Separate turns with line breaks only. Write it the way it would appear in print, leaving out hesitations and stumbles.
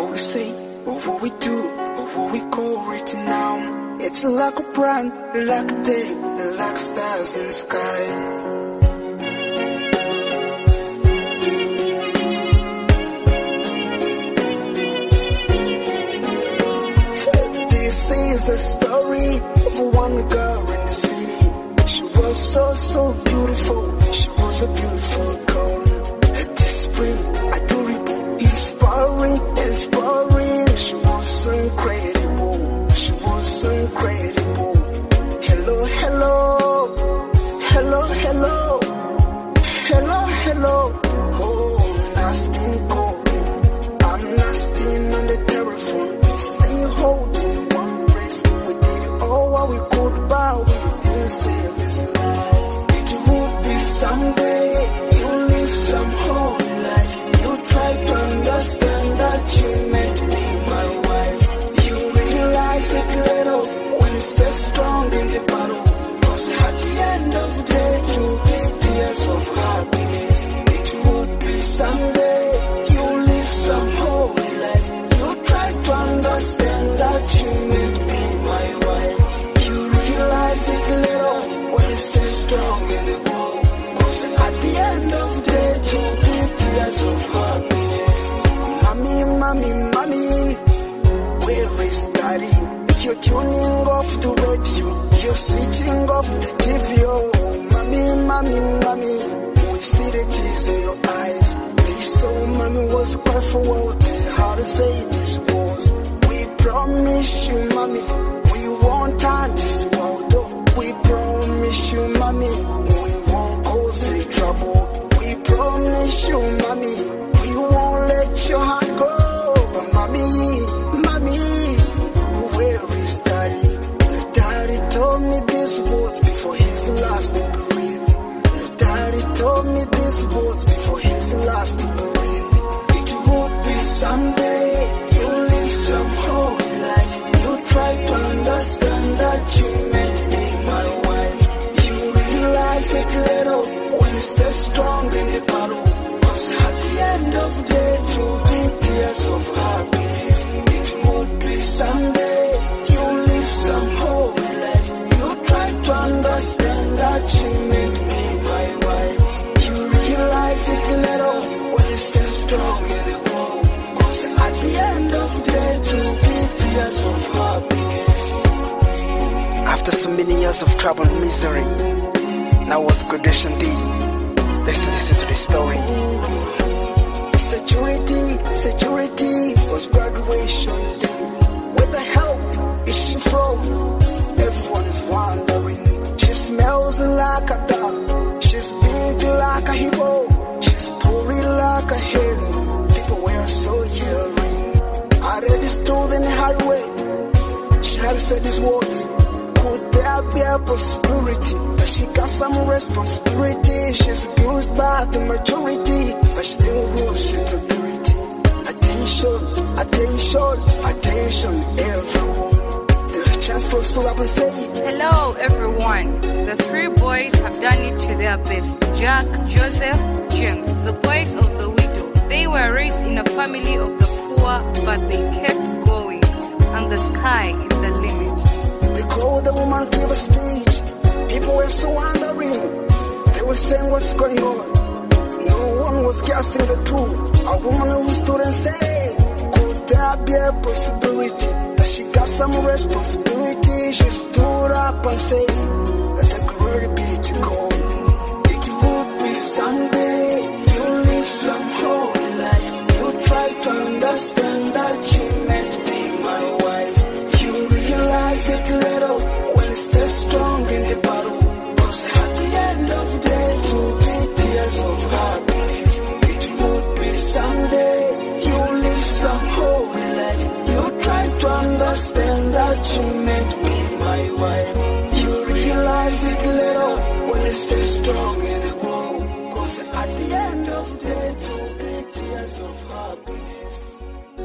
what we say, or what we do, or what we call it now. It's like a brand, like a day, like stars in the sky. This is a story of one girl in the city. She was so beautiful. She was a beautiful girl. Discipline, adorable, inspiring. She was so incredible. She was so incredible. Hello, hello, hello, hello, hello, hello. Oh, nasty Nicole. I'm nasty on the telephone. Stay holding one place. We did all what we could, but we didn't save his life. It would be someday you live some whole life. You try to understand that you meant to be my wife. You realize it little when you stay strong in the battle. Cause at the end of the day, to be tears of happiness. It would be someday you live some whole life. You try to understand that you meant to be my wife. You realize it little when you stay strong in the war. Cause at the end of the day, to be tears of happiness. Mommy, mommy, mommy, where is daddy? You're tuning off the radio, you're switching off the TV. Oh, mommy, mommy, mommy, we see the tears in your eyes. They saw mommy was quite for what they had to say these words. We promise you, mommy, we won't turn this world off. We promise you, mommy, we won't cause the trouble. We promise you, mommy, we won't let your heart go. But mommy, mommy, where is daddy? Daddy told me these words before his last breath. Daddy told me these words before his last breath. It would be someday you live some whole life. You try to understand that you meant to be my wife. You realize it little when you stay strong in the battle. Cause at the end of the day, to be tears of happiness. It would be someday you live some whole life. You try to understand that you meant to be my wife. You realize it little when you stay strong in the war. Cause at the end of the day, to be tears of happiness. After so many years of trouble and misery, now was graduation day. Let's listen to the story. Security was graduation day. Where the hell is she from? Everyone is wondering. She smells like a dog. She's big like a hippo. She's pouring like a hen. People were so yelling. I read this told in a hard way. She had said these words. Could there be a possibility that she got some responsibility? She's abused by the majority, but she still rules security. Attention, attention, attention, everyone. The chancellor stood up and said,
hello, everyone. The three boys have done it to their best. Jack, Joseph, James, the boys of the widow. They were raised in a family of the poor, but they kept going, and the sky is the limit.
They called the woman, give a speech. People were so wondering. They were saying, what's going on? No one was guessing the truth. A woman who stood and said, could there be a possibility that she got some responsibility? She stood up and said, let the glory be to God. It would be someday you live some whole life. You try to understand that you meant to be my wife. You realize it little when you stay strong in the battle. Cause at the end of the day, to be tears of happiness. It would be someday you live some whole life. You try to understand that you meant to be my wife. You realize it little when you stay strong in the war. Cause at the end of the day, to be tears of happiness.